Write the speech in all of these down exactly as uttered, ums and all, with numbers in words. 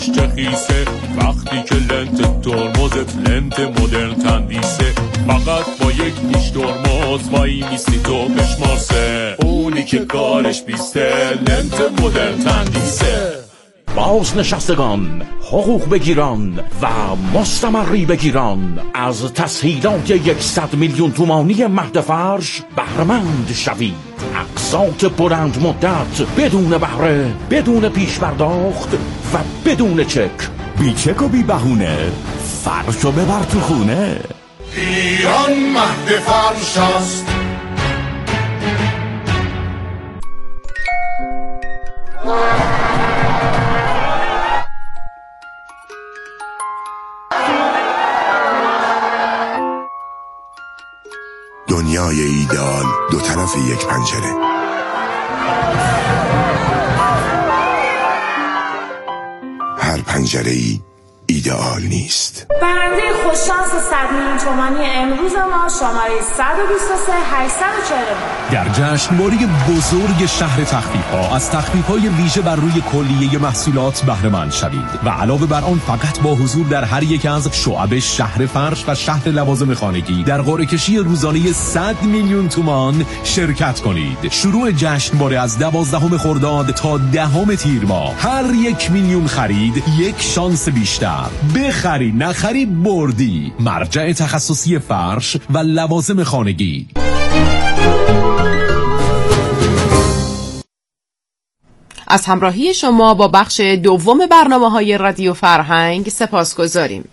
چه خیسه وقتی که لنت ترمزت لنت مدرن تندیسه، فقط با یک نیش ترمز وای میستی تو بشمارسه، اونی که کارش بیسته لنت مدرن تندیسه. بازنشستگان، حقوق بگیران و مستمری بگیران از تسهیلات یکصد میلیون تومانی مهد فرش بهره‌مند شوید. اقساط بلند مدت بدون بهره، بدون پیش پرداخت و بدون چک. بی چک و بی بهونه، فرشو ببر تو خونه. ایران مهد فرش است. دنیای ایدئال دو طرف یک پنجره. هر پنجره‌ای ایدئال نیست. برنده خوششانس صد میلیون تومانی امروز ما شماره صد و بیست و سه هشتصد و چهل در جشنواره بزرگ شهر تخفیف‌ها از تخفیف‌های ویژه بر روی کلیه محصولات بهره مند شوید و علاوه بر آن فقط با حضور در هر یک از شعب شهر فرش و شهر لوازم خانگی در قرعه کشی روزانه صد میلیون تومان شرکت کنید. شروع جشنواره از دوازدهم خرداد تا دهم تیر ماه. هر یک میلیون خرید یک شانس بیشتر. بخری نخری بردی. مرجع تخصصی فرش و لوازم خانگی. از همراهی شما با بخش دوم برنامه‌های رادیو فرهنگ سپاسگزاریم.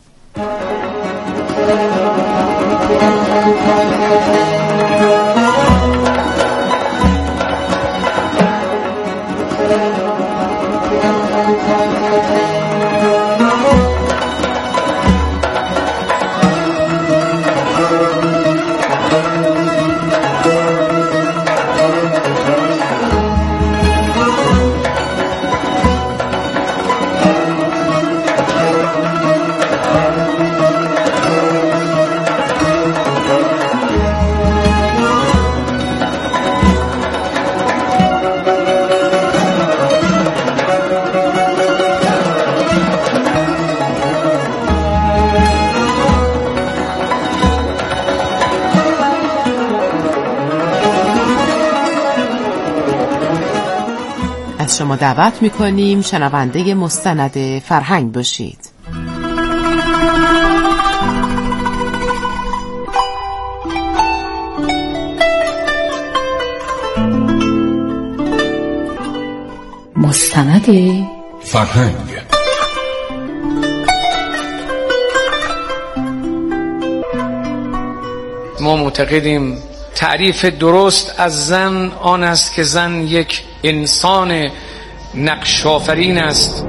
از شما دعوت می‌کنیم شنونده مستند فرهنگ باشید. مستند فرهنگ. ما معتقدیم تعریف درست از زن آن است که زن یک انسان نقش آفرین است.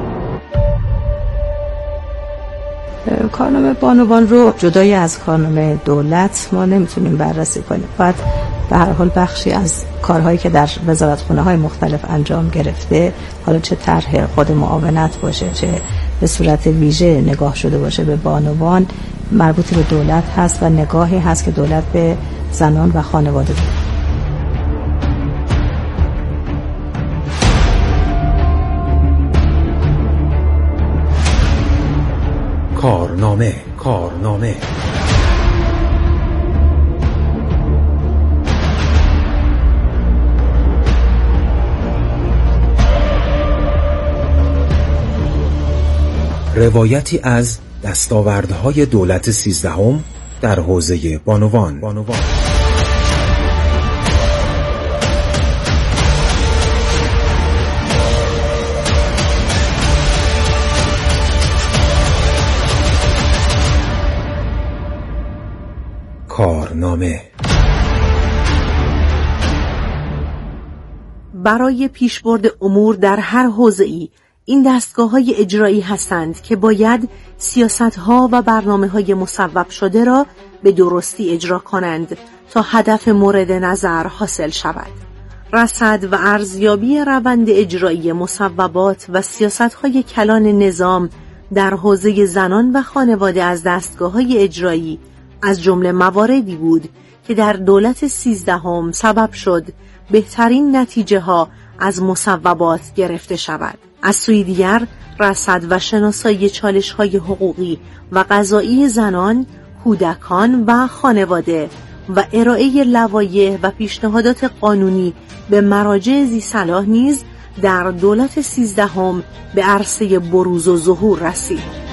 کارنامه بانوان رو جدای از کارنامه دولت ما نمیتونیم بررسی کنیم. باید به هر حال بخشی از کارهایی که در وزارتخانه‌های مختلف انجام گرفته، حالا چه طرح خود معاونت باشه چه به صورت ویژه نگاه شده باشه به بانوان، مربوط به دولت هست و نگاهی هست که دولت به زنان و خانواده داره. کارنامه کارنامه روایتی از دستاوردهای دولت سیزدهم در حوزه بانوان. بانوان. کارنامه. برای پیشبرد امور در هر حوزه‌ای این دستگاه‌های اجرایی هستند که باید سیاست‌ها و برنامه‌های مصوب شده را به درستی اجرا کنند تا هدف مورد نظر حاصل شود. رصد و ارزیابی روند اجرایی مصوبات و سیاست‌های کلان نظام در حوزه زنان و خانواده از دستگاه‌های اجرایی از جمله مواردی بود که در دولت سیزدهم سبب شد بهترین نتیجه ها از مصوبات گرفته شود. از سوی دیگر رصد و شناسایی چالش‌های حقوقی و قضایی زنان، کودکان و خانواده و ارائه لوایح و پیشنهادات قانونی به مراجع ذی صلاح نیز در دولت سیزدهم به عرصه بروز و ظهور رسید.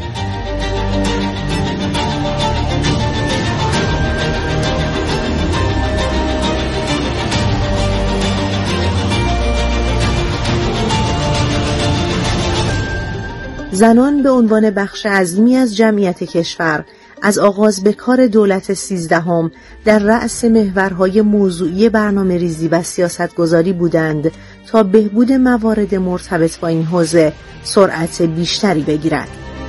زنان به عنوان بخش عظیمی از جمعیت کشور از آغاز به کار دولت سیزدهم در رأس محورهای موضوعی برنامه ریزی و سیاست گذاری بودند تا بهبود موارد مرتبط با این حوزه سرعت بیشتری بگیرد.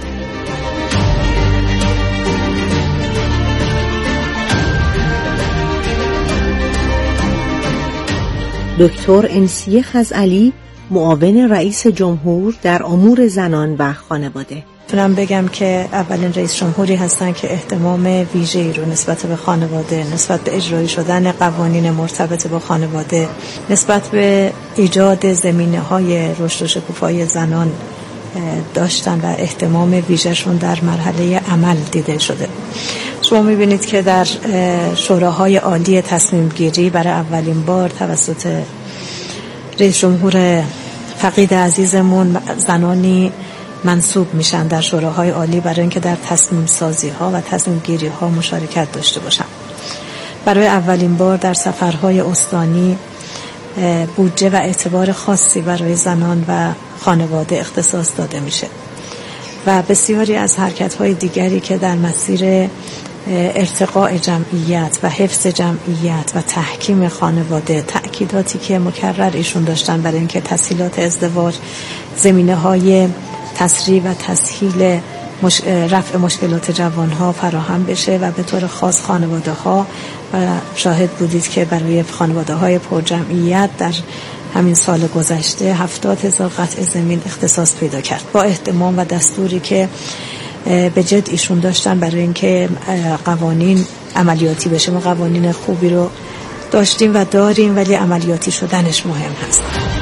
دکتر انسیه خزعلی، معاون رئیس جمهور در امور زنان و خانواده: میتونم بگم که اولین رئیس جمهوری هستن که اهتمام ویژه‌ای رو نسبت به خانواده، نسبت به اجرایی شدن قوانین مرتبط با خانواده، نسبت به ایجاد زمینه‌های رشد و شکوفایی زنان داشتن و اهتمام ویژه‌شون در مرحله عمل دیده شده. شما می‌بینید که در شوراهای عالی تصمیم گیری برای اولین بار توسط رئیس جمهور فقید عزیزمون زنانی منصوب میشن در شوراهای عالی برای اینکه در تصمیم سازی ها و تصمیم گیری ها مشارکت داشته باشن. برای اولین بار در سفرهای استانی بودجه و اعتبار خاصی برای زنان و خانواده اختصاص داده میشه و بسیاری از حرکت های دیگری که در مسیر ارتقاء جمعیت و حفظ جمعیت و تحکیم خانواده، تأکیداتی که مکرر ایشون داشتن برای اینکه تسهیلات ازدواج، زمینه‌های تسریع و تسهیل مش... رفع مشکلات جوانها فراهم بشه و به طور خاص خانواده ها، و شاهد بودید که برای خانواده های پرجمعیت در همین سال گذشته هفتاد هزار قطعه زمین اختصاص پیدا کرد با اهتمام و دستوری که به جد ایشون داشتن برای اینکه قوانین عملیاتی بشه. ما قوانین خوبی رو داشتیم و داریم ولی عملیاتی شدنش مهم هست.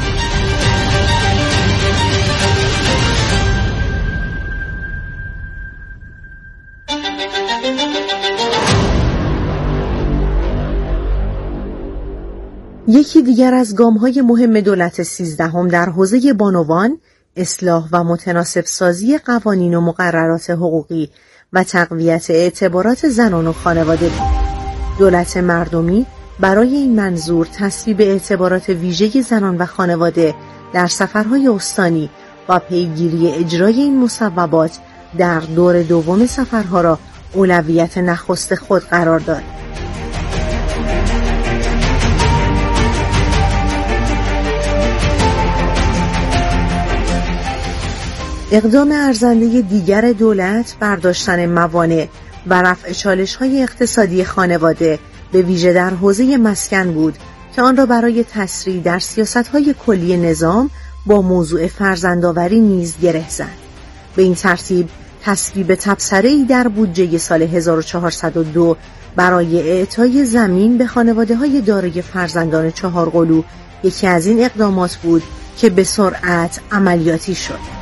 یکی دیگر از گام‌های مهم دولت سیزدهم در حوزه بانوان، اصلاح و متناسب سازی قوانین و مقررات حقوقی و تقویت اعتبارات زنان و خانواده بود. دولت مردمی برای این منظور تصویب اعتبارات ویژه زنان و خانواده در سفرهای استانی و پیگیری اجرای این مصوبات در دور دوم سفرها را اولویت نخست خود قرار داد. اقدام ارزنده دیگر دولت برداشتن موانع و رفع چالش‌های اقتصادی خانواده به ویژه در حوزه مسکن بود که آن را برای تسریع در سیاست‌های کلی نظام با موضوع فرزندآوری نیز گره زد. به این ترتیب تصویب تبصره‌ای در بودجه سال هزار و چهارصد و دو برای اعطای زمین به خانواده‌های دارای فرزندان چهارقلو یکی از این اقدامات بود که به سرعت عملیاتی شد.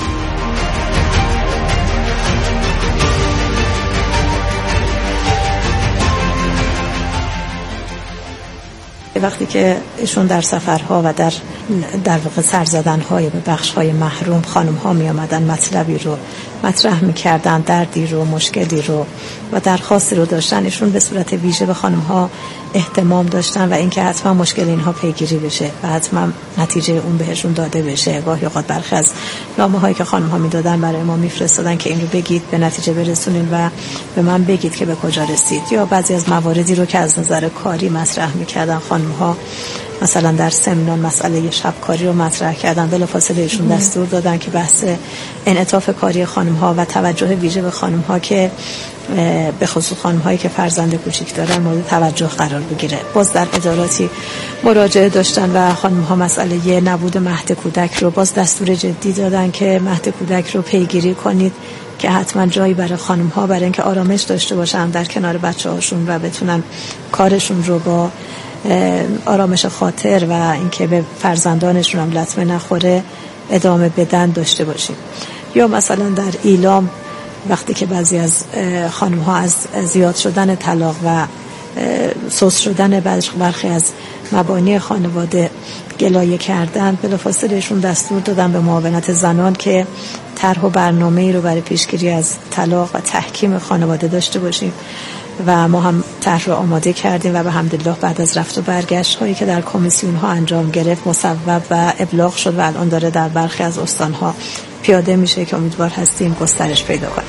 وقتی که ایشون در سفرها و در در واقع سرزدن‌های به بخش‌های محروم خانم‌ها می آمدن، مطلبی رو مطرح می‌کردن، دردی رو، مشکلی رو و درخواستی رو داشتن، ایشون به صورت ویژه به خانم‌ها اهتمام داشتن و اینکه حتما مشکل اینها پیگیری بشه و حتما نتیجه اون بهشون داده بشه. گاهی اوقات برخی از نامه‌هایی که خانم‌ها می‌دادن برای ما می‌فرستادن که این رو بگید، به نتیجه برسونین و به من بگید که به کجا رسید. یا بعضی از مواردی رو که از نظر کاری مطرح می‌کردن خانم‌ها، مثلا در سمینار مسئله شبکاری رو مطرح کردن، بلافاصله ایشون دستور دادن که بحث انعطاف کاری خانم‌ها و توجه ویژه به خانم‌ها که به خصوص خانم‌هایی که فرزند کوچیک دارن مورد توجه قرار بگیره. باز در اداراتی مراجعه داشتن و خانم‌ها مسئله نبود مهد کودک رو باز دستور جدی دادن که مهد کودک رو پیگیری کنید که حتما جایی برای خانم‌ها برای اینکه آرامش داشته باشن در کنار بچه‌هاشون و بتونن کارشون رو با آرامش خاطر و اینکه به فرزندانشون هم لطمه نخوره ادامه بدن داشته باشیم. یا مثلا در ایلام وقتی که بعضی از خانم ها از زیاد شدن طلاق و سوس شدن برخی از مبانی خانواده گلایه کردن، بلافاصله ایشون دستور دادن به معاونت زنان که طرح و برنامه‌ای رو برای پیشگیری از طلاق و تحکیم خانواده داشته باشیم و ما هم طرح رو آماده کردیم و به حمدالله بعد از رفت و برگشت هایی که در کمیسیون ها انجام گرفت مصوب و ابلاغ شد و الان داره در برخی از استان ها پیاده میشه که امیدوار هستیم گسترش پیدا کنه.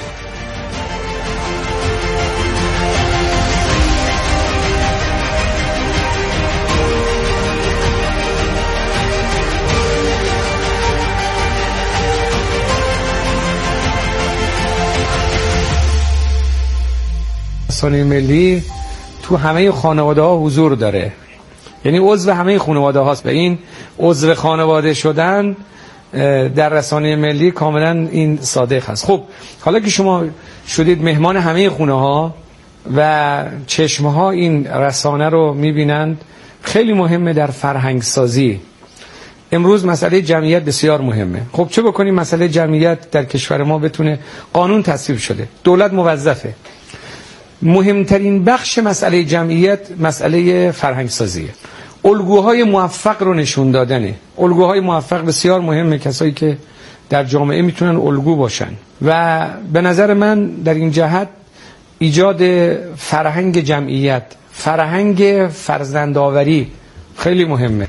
رسانه ملی تو همه خانواده ها حضور داره، یعنی عضو همه خانواده هاست و این عضو خانواده شدن در رسانه ملی کاملا این صادق هست. خب حالا که شما شدید مهمان همه خونه ها و چشمه ها این رسانه رو میبینند، خیلی مهمه در فرهنگ سازی. امروز مسئله جمعیت بسیار مهمه. خب چه بکنیم مسئله جمعیت در کشور ما بتونه، قانون تصویب شده، دولت موظفه. مهمترین بخش مسئله جمعیت مسئله فرهنگ سازیه، الگوهای موفق رو نشون دادنه. الگوهای موفق بسیار مهمه، کسایی که در جامعه میتونن الگو باشن و به نظر من در این جهت ایجاد فرهنگ جمعیت، فرهنگ فرزندآوری خیلی مهمه.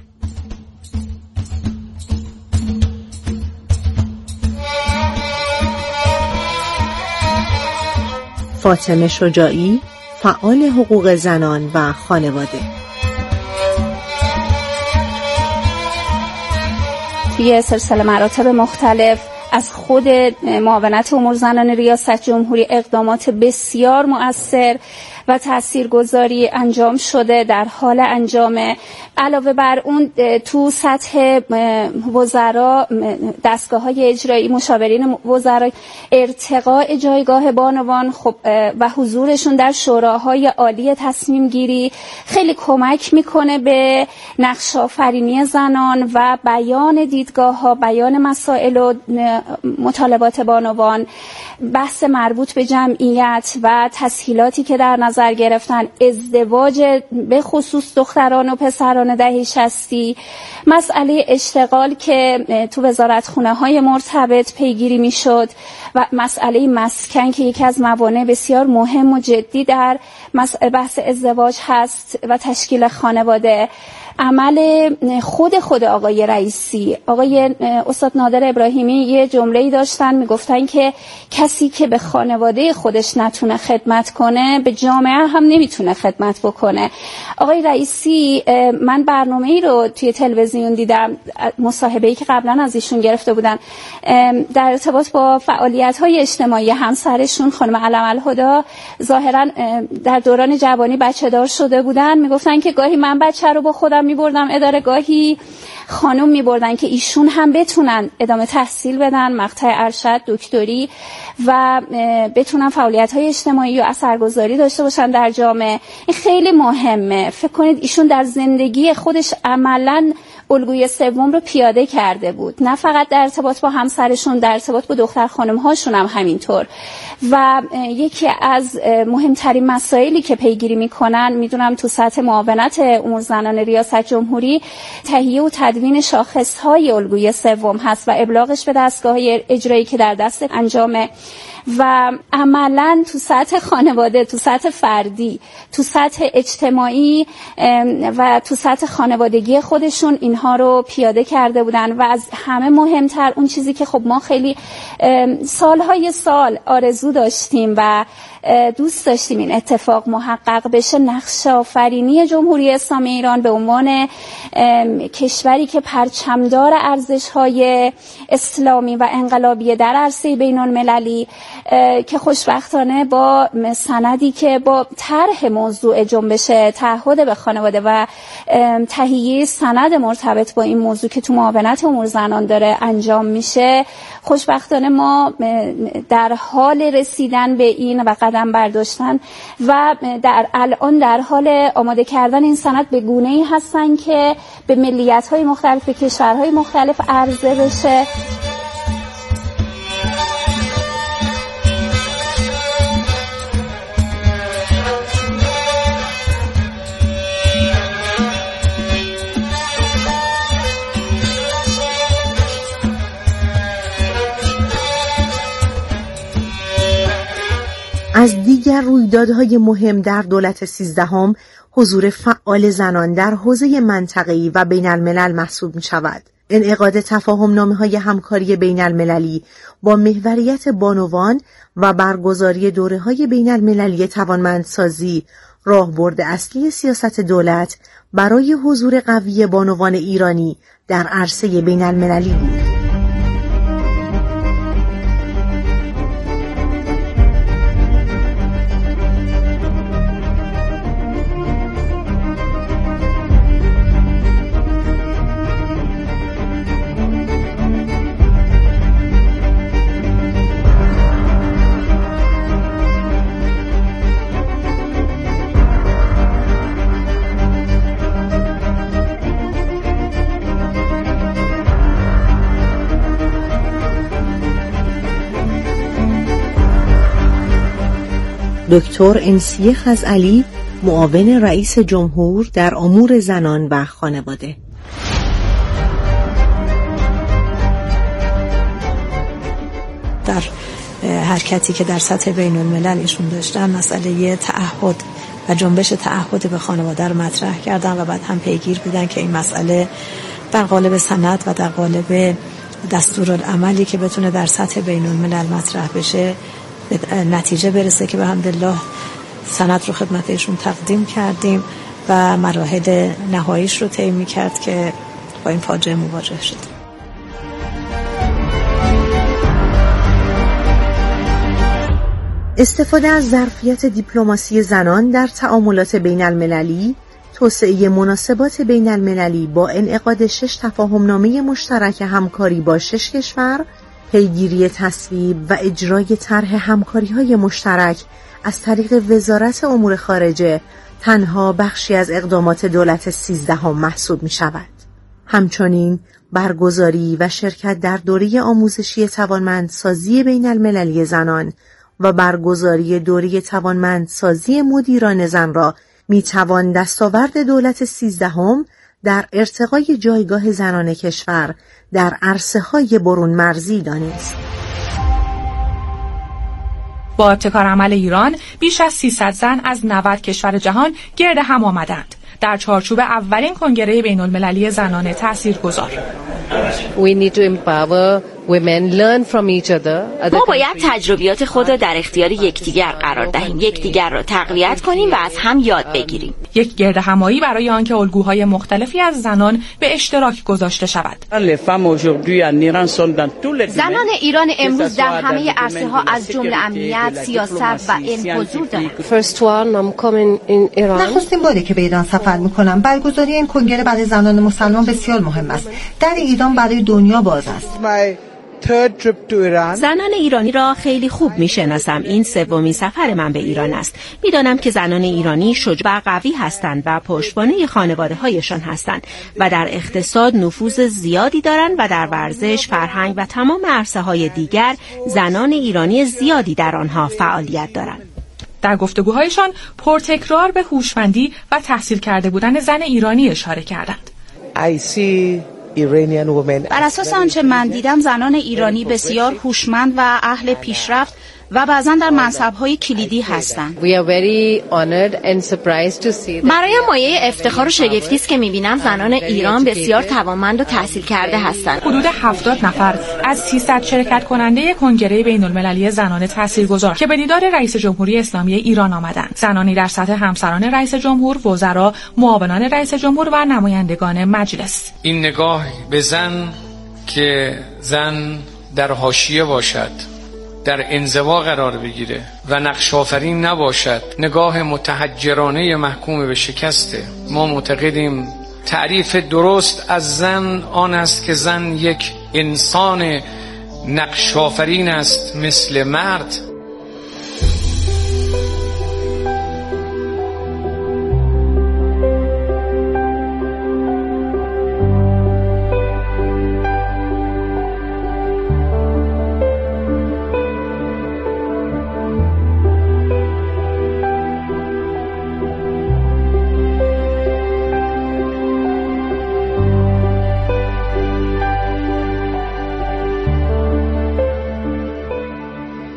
فاطمه شجاعی، فعال حقوق زنان و خانواده. توی سلسله مراتب مختلف از خود معاونت امور زنان ریاست جمهوری اقدامات بسیار مؤثر و تاثیرگذاری انجام شده، در حال انجامه. علاوه بر اون تو سطح وزرا، دستگاه‌های اجرایی، مشاورین وزرا، ارتقاء جایگاه بانوان خب و حضورشون در شوراهای عالی تصمیم گیری خیلی کمک میکنه به نقش آفرینی زنان و بیان دیدگاه‌ها، بیان مسائل و مطالبات بانوان. بحث مربوط به جمعیت و تسهیلاتی که در نظر گرفتن، ازدواج به خصوص دختران و پسران دهه شصتی، مسئله اشتغال که تو وزارتخونه های مرتبط پیگیری میشد و مسئله مسکن که یکی از موانع بسیار مهم و جدی در بحث ازدواج هست و تشکیل خانواده. عمل خود خود آقای رئیسی، آقای استاد نادر ابراهیمی یه جمله‌ای داشتن، میگفتن که کسی که به خانواده خودش نتونه خدمت کنه به جامعه هم نمیتونه خدمت بکنه. آقای رئیسی، من برنامه‌ای رو توی تلویزیون دیدم، مصاحبه‌ای که قبلا از ایشون گرفته بودن در ارتباط با فعالیت‌های اجتماعی همسرشون خانم علم الهدی، ظاهراً در دوران جوانی بچه دار شده بودن. میگفتن که گاهی من بچه رو با خودم میبردم اداره، گاهی خانم میبردن که ایشون هم بتونن ادامه تحصیل بدن، مقطع ارشد، دکتری و بتونن فعالیت‌های اجتماعی و اثرگذاری داشته باشن در جامعه. این خیلی مهمه. فکر کنید ایشون در زندگی خودش عملاً الگوی سوم رو پیاده کرده بود، نه فقط در ارتباط با همسرشون، در ارتباط با دختر خانم هاشون هم همینطور. و یکی از مهمترین مسائلی که پیگیری میکنن، میدونم تو سطح معاونت امور زنان ریاست جمهوری، تهیه و تدوین شاخص‌های الگوی سوم هست و ابلاغش به دستگاه‌های اجرایی که در دست انجامه و عملاً تو سطح خانواده، تو سطح فردی، تو سطح اجتماعی و تو سطح خانوادگی خودشون اینها رو پیاده کرده بودن. و از همه مهمتر اون چیزی که خب ما خیلی سالهای سال آرزو داشتیم و دوست داشتیم این اتفاق محقق بشه، نقش آفرینی جمهوری اسلامی ایران به عنوان کشوری که پرچمدار ارزش‌های اسلامی و انقلابی در عرصه بین‌المللی، که خوشبختانه با سندی که با طرح موضوع جنبش تعهد به خانواده و تهیه سند مرتبط با این موضوع که تو معاونت امور زنان داره انجام میشه، خوشبختانه ما در حال رسیدن به این و قدم برداشتن و در الان در حال آماده کردن این سند به گونه‌ای هستن لطفاً که به ملیت‌های مختلف، به کشورهای مختلف عرضه بشه. از دیگر رویدادهای مهم در دولت سیزدهم حضور فعال زنان در حوزه منطقه‌ای و بین الملل محسوب می شود. انعقاد تفاهم‌نامه‌های همکاری بین المللی با محوریت بانوان و برگزاری دوره‌های بین المللی توانمندسازی راهبرد اصلی سیاست دولت برای حضور قوی بانوان ایرانی در عرصه بین المللی بود. دکتر انسیه خزعلی، معاون رئیس جمهور در امور زنان و خانواده. در حرکتی که در سطح بین الملل ایشون داشتن، مسئله تعهد و جنبش تعهد به خانواده رو مطرح کردن و بعد هم پیگیر بودن که این مسئله در قالب سند و در قالب دستورالعملی که بتونه در سطح بین الملل مطرح بشه به نتیجه برسه که به حمدالله سند رو خدمت ایشون تقدیم کردیم و مراحل نهاییش رو طی می‌کرد که با این فاجعه مواجه شد. استفاده از ظرفیت دیپلماسی زنان در تعاملات بین المللی، توسعه مناسبات بین المللی با انعقاد شش تفاهمنامه مشترک همکاری با شش کشور، پیگیری تصویب و اجرای طرح همکاری‌های مشترک از طریق وزارت امور خارجه تنها بخشی از اقدامات دولت سیزدهم محسوب می‌شود. همچنین برگزاری و شرکت در دوره آموزشی توانمندسازی بین المللی زنان و برگزاری دوره توانمندسازی مدیران زن را می‌توان دستاورد دولت سیزدهم در ارتقای جایگاه زنان کشور در عرصه‌های برون مرزی دانست. با ابتکار عمل ایران بیش از سیصد زن از نود کشور جهان گرد هم آمدند در چارچوب اولین کنگره بین المللی زنان تاثیرگذار. We need to empower women, learn from each other. ما باید تجربیات خود را در اختیار یکدیگر قرار دهیم، یکدیگر را تقویت کنیم و از هم یاد بگیریم. یک گرد همایی برای آنکه الگوهای مختلفی از زنان به اشتراک گذاشته شود. زنان ایران امروز در همه عرصه‌ها از جمله امنیت، سیاست و علم حضور دارند. First one, I'm coming in Iran. نخستین باری که به ایران سفر می‌کنم. برگزاری این کنگره برای زنان مسلمان بسیار مهم است. در ایران برای دنیا باز است. زنان ایرانی را خیلی خوب میشناسم. این سومین سفر من به ایران است. میدانم که زنان ایرانی شجاع و قوی هستند و پشتوانه خانواده‌هایشان هستند و در اقتصاد نفوذ زیادی دارند و در ورزش، فرهنگ و تمام عرصه‌های دیگر زنان ایرانی زیادی در آنها فعالیت دارند. در گفتگوهایشان پرتکرار به هوشمندی و تحصیل کرده بودن زن ایرانی اشاره کردند. I see بر اساس آنچه من دیدم زنان ایرانی بسیار هوشمند و اهل پیشرفت و بعضا در منصب‌های کلیدی هستند. برایم مایه افتخار و شگفتی است که می‌بینم زنان ایران بسیار توانمند و تحصیل کرده هستند. حدود هفتاد نفر از سیصد شرکت کننده کنگره بین‌المللی زنان تاثیرگذار که به دیدار رئیس جمهوری اسلامی ایران آمدند. زنانی در سطح همسران رئیس جمهور، وزرا، معاونان رئیس جمهور و نمایندگان مجلس. این نگاه به زن که زن در حاشیه باشد، در انزوا قرار بگیره و نقش آفرین نباشد، نگاه متحجرانه محکوم به شکسته. ما معتقدیم تعریف درست از زن آن است که زن یک انسان نقش آفرین است مثل مرد.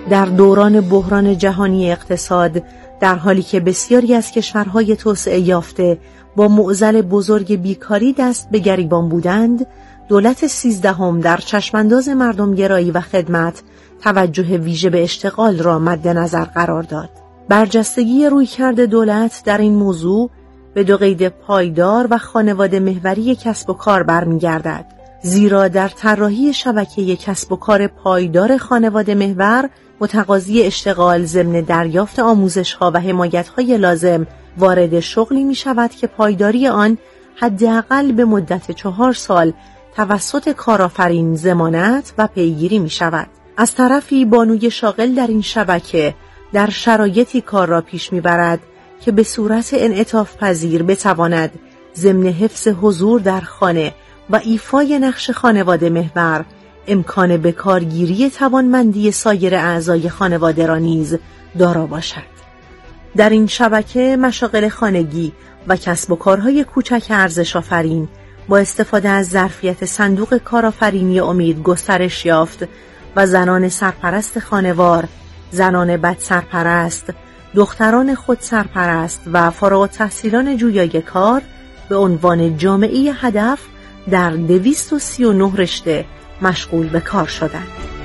در دوران بحران جهانی اقتصاد، در حالی که بسیاری از کشورهای توسعه یافته با معضل بزرگ بیکاری دست به گریبان بودند، دولت سیزدهم در چشمانداز مردمگرایی و خدمت توجه ویژه به اشتغال را مد نظر قرار داد. برجستگی رویکرد دولت در این موضوع به دو قید پایدار و خانواده محوری کسب و کار برمیگردد، زیرا در طراحی شبکه کسب و کار پایدار خانواده محور متقاضی اشتغال ضمن دریافت آموزش‌ها و حمایت‌های لازم وارد شغلی می‌شود که پایداری آن حداقل به مدت چهار سال توسط کارآفرین ضمانت و پیگیری می‌شود. از طرفی بانوی شاغل در این شبکه در شرایطی کار را پیش می‌برد که به صورت انعطاف پذیر بتواند ضمن حفظ حضور در خانه و ایفای نقش خانواده محور امکان بکارگیری توانمندی سایر اعضای خانواده را نیز دارا باشد. در این شبکه مشاغل خانگی و کسب و کارهای کوچک ارزش آفرین با استفاده از ظرفیت صندوق کارآفرینی امید گسترش یافت و زنان سرپرست خانوار، زنان بد سرپرست، دختران خود سرپرست و فارغ التحصیلان جویای کار به عنوان جامعه هدف در دویست و سی و نه رشته مشغول به کار شدند.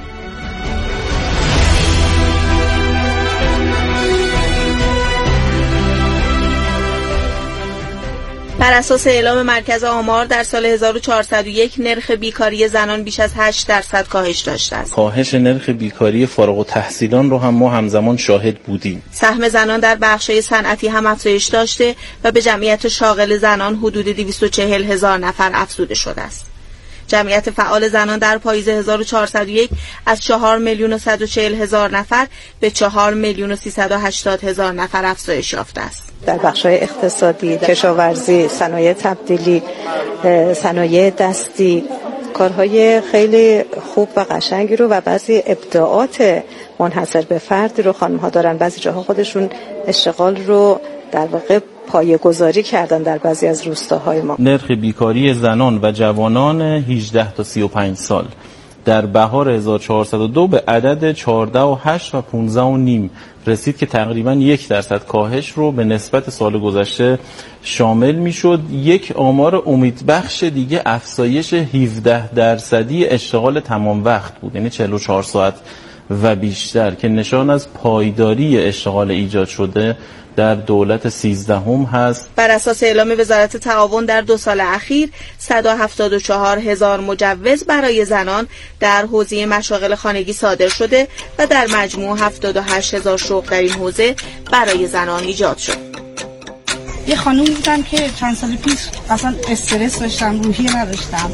بر اساس اعلام مرکز آمار در سال هزار و چهارصد و یک نرخ بیکاری زنان بیش از هشت درصد کاهش داشته است. کاهش نرخ بیکاری فارغ التحصیلان رو هم ما همزمان شاهد بودیم. سهم زنان در بخش‌های صنعتی هم افزایش داشته و به جمعیت شاغل زنان حدود دویست و چهل هزار نفر افزوده شده است. جمعیت فعال زنان در پاییز هزار و چهارصد و یک از چهار میلیون و صد و چهل هزار نفر به چهار میلیون و سیصد و هشتاد هزار نفر افزایش یافته است. در بخش‌های اقتصادی، کشاورزی، صنایع تبدیلی، صنایع دستی، کارهای خیلی خوب و قشنگی رو و بعضی ابداعات منحصر به فرد رو خانم‌ها دارن. بعضی جاها خودشون اشتغال رو در واقع پایه‌گذاری کردن در بعضی از روستاهای ما. نرخ بیکاری زنان و جوانان هجده تا سی و پنج سال در بهار هزار و چهارصد و دو به عدد چهارده و هشت و پانزده و نیم رسید که تقریباً یک درصد کاهش رو به نسبت سال گذشته شامل میشد. یک آمار امیدبخش دیگه افزایش هفده درصدی اشتغال تمام وقت بود، یعنی چهل و چهار ساعت و بیشتر، که نشان از پایداری اشتغال ایجاد شده در دولت سیزدهم هست. بر اساس اعلام وزارت تعاون در دو سال اخیر صد و هفتاد و چهار هزار مجوز برای زنان در حوزه مشاغل خانگی صادر شده و در مجموع هفتاد و هشت هزار شغل در این حوزه برای زنان ایجاد شد. یه خانوم بودم که چند سال پیش اصلا استرس داشتم، روحیه نداشتم.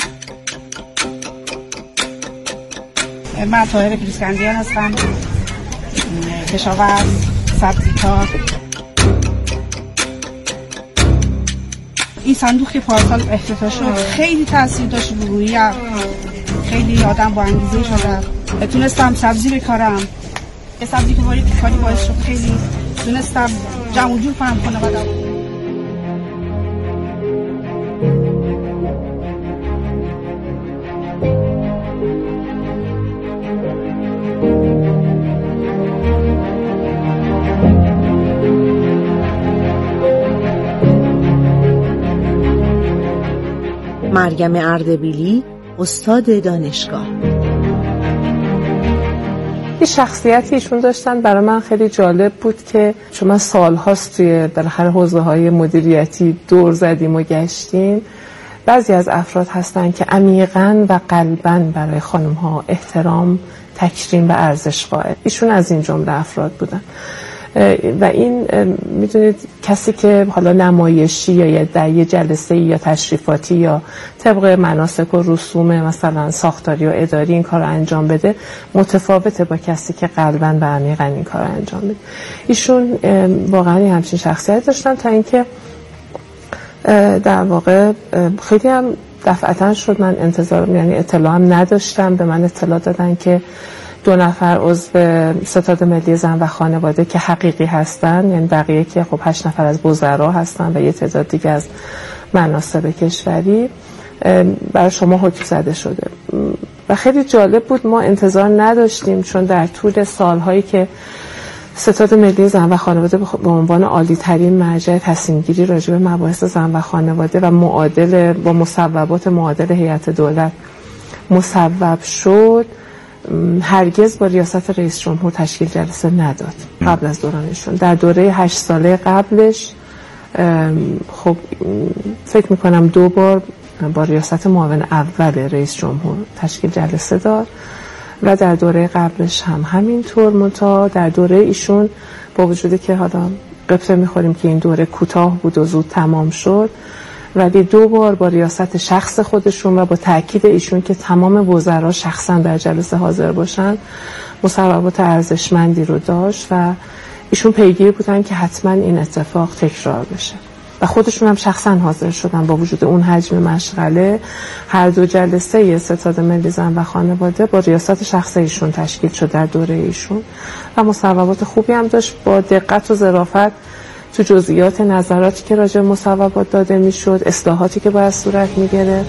من طاهر پیرسکندیان هستم، کشاورز، سبزیکار. این صندوق که پارسال افتتاح شد خیلی تاثیر داشت رو روحیه‌ام، خیلی آدم با انگیزه شدم، تونستم سبزی بکارم. یه سبزی که کاری باعث شد خیلی تونستم جمع و جور کنم خانواده‌ام. مریم اردبیلی، استاد دانشگاه. یه شخصیتی ایشون داشتن برای من خیلی جالب بود که چون من سالهاست توی بالاخره حوزه‌های مدیریتی دور زدیم و گشتیم، بعضی از افراد هستن که عمیقاً و قلباً برای خانم‌ها احترام، تکریم و ارزش قائل. ایشون از این جمله افراد بودن و این میدونید کسی که حالا نمایشی یا در یه جلسه یا تشریفاتی یا طبق مناسک و رسوم مثلا ساختاری و اداری این کار رو انجام بده متفاوته با کسی که قلباً و عمیقاً این کار رو انجام بده. ایشون واقعا همچین شخصیت داشتن تا اینکه در واقع خیلی هم دفعتاً شد من انتظار یعنی اطلاع هم نداشتم، به من اطلاع دادن که دو نفر عضو ستاد ملی زن و خانواده که حقیقی هستن، یعنی بقیه که خب هشت نفر از وزرا هستن و یه تعداد دیگه از مناصب کشوری برای شما حکم زده شده. و خیلی جالب بود. ما انتظار نداشتیم، چون در طول سالهایی که ستاد ملی زن و خانواده به عنوان عالی ترین مرجع تصمیم گیری راجع به مباحث زن و خانواده و معادل با مصوبات معادل هیئت دولت مصوب شد، هرگز با ریاست رئیس جمهور تشکیل جلسه نداد قبل از دورانشون. در دوره هشت ساله قبلش خب فکر میکنم دو بار با ریاست معاون اول رئیس جمهور تشکیل جلسه داد و در دوره قبلش هم همینطور. منتها در دوره ایشون با وجودی که حالا قبطه میخوریم که این دوره کوتاه بود و زود تمام شد، ولی دو بار با ریاست شخص خودشون و با تاکید ایشون که تمام وزرا شخصا در جلسه حاضر باشن مصوبات ارزشمندی رو داشت و ایشون پیگیر بودن که حتما این اتفاق تکرار بشه و خودشون هم شخصا حاضر شدن. با وجود اون حجم مشغله هر دو جلسه ستاد ملی زن و خانواده با ریاست شخص ایشون تشکیل شد در دوره ایشون و مصوبات خوبی هم داشت. با دقت و ظرافت تو جزئیات نظراتی که راجع به مصوبات داده میشد، اصلاحاتی که باید صورت میگرفت.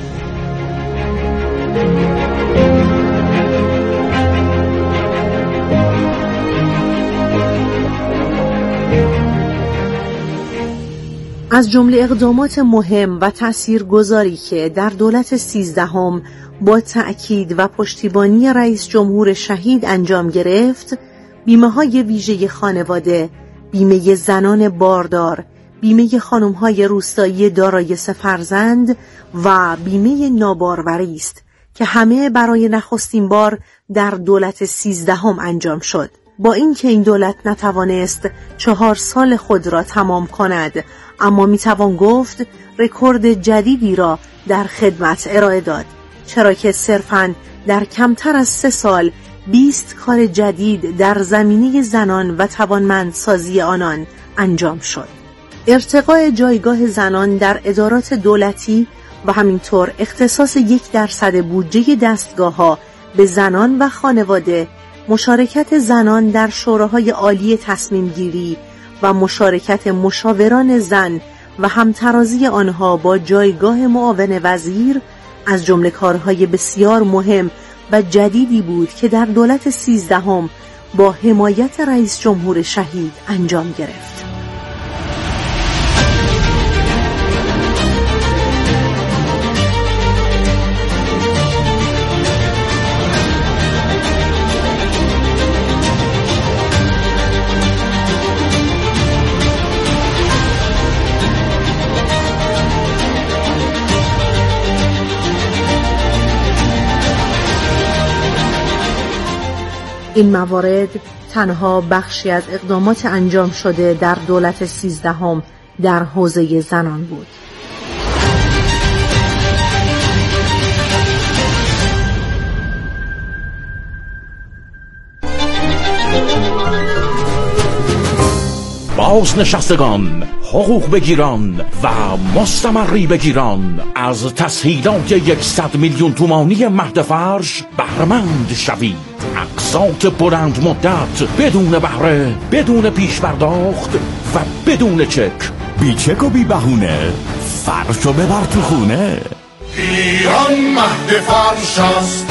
از جمله اقدامات مهم و تاثیرگذاری که در دولت سیزدهم با تأکید و پشتیبانی رئیس جمهور شهید انجام گرفت، بیمه‌های ویژه خانواده، بیمه زنان باردار، بیمه خانم‌های روستایی دارای سه فرزند و بیمه ناباروری است که همه برای نخستین بار در دولت سیزدهم انجام شد. با اینکه این دولت نتوانست چهار سال خود را تمام کند، اما میتوان گفت رکورد جدیدی را در خدمت ارائه داد، چرا که صرفاً در کمتر از سه سال بیست کار جدید در زمینه زنان و توانمندسازی آنان انجام شد. ارتقاء جایگاه زنان در ادارات دولتی و همینطور اختصاص یک درصد بودجه دستگاه‌ها به زنان و خانواده، مشارکت زنان در شوراهای عالی تصمیم گیری و مشارکت مشاوران زن و همترازی آنها با جایگاه معاون وزیر از جمله کارهای بسیار مهم و جدیدی بود که در دولت سیزدهم با حمایت رئیس جمهور شهید انجام گرفت. این موارد تنها بخشی از اقدامات انجام شده در دولت سیزدهم در حوزه زنان بود. بازنشستگان، حقوق بگیران و مستمری بگیران از تسهیلات یکصد میلیون تومانی مهد فرش بهره‌مند شوید. اقساط بلند مدت بدون بهره، بدون پیش پرداخت و بدون چک. بی چک و بی بهونه، فرشو ببر تو خونه. ایران مهد فرش است.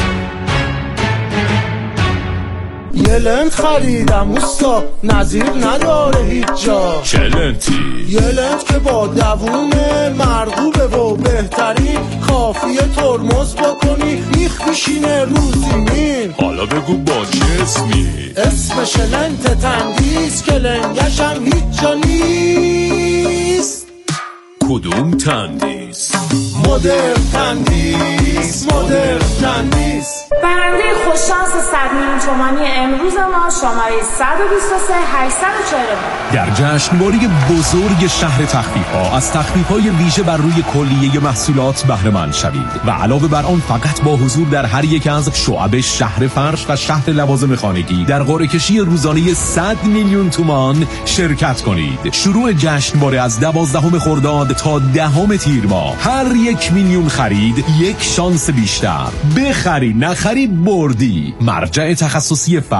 یه لنت خریدم اوستا، نظیر نداره هیچ جا. چه لنتی؟ یه لنت که با دوونه مرغوبه و بهترین، کافیه ترمز بکنی میخ میشینه رو زمین. حالا بگو با چه اسمی؟ اسمش لنت تندیس که لنگشم هیچ جا نیست. کدوم تندیس؟ مدر تندیس، مدر تندیس. برنده خوششانس صد میلیون تومانی امروز ما شماره صد و بیست و سه هشتصد و چهل و نه. در جشنواره بزرگ شهر تخفیف‌ها از تخفیف‌های ویژه بر روی کلیه محصولات بهره مند شوید و علاوه بر آن فقط با حضور در هر یک از شعب شهر فرش و شهر لوازم خانگی در قرعه کشی روزانه صد میلیون تومان شرکت کنید. شروع جشنواره از دوازدهم خرداد تا دهم تیر ماه. هر یک میلیون خرید یک شانس بیشتر. بخری نخری بردی. مرجع تخصصی